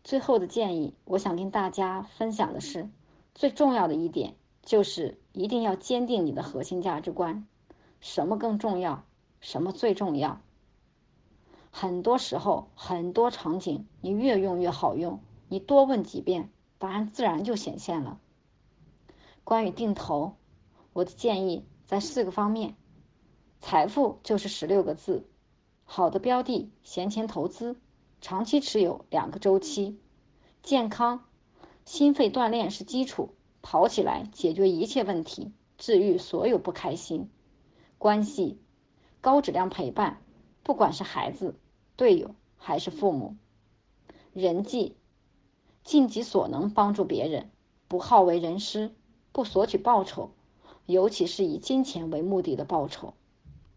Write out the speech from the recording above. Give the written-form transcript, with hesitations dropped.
最后的建议，我想跟大家分享的是，最重要的一点就是一定要坚定你的核心价值观。什么更重要？什么最重要？很多时候，很多场景，你越用越好用，你多问几遍，答案自然就显现了。关于定投，我的建议在4个方面。财富就是16个字，好的标的，闲钱投资，长期持有2个周期。健康，心肺锻炼是基础，跑起来解决一切问题，治愈所有不开心。关系，高质量陪伴，不管是孩子、队友还是父母。人际，尽己所能帮助别人，不好为人师，不索取报酬，尤其是以金钱为目的的报酬。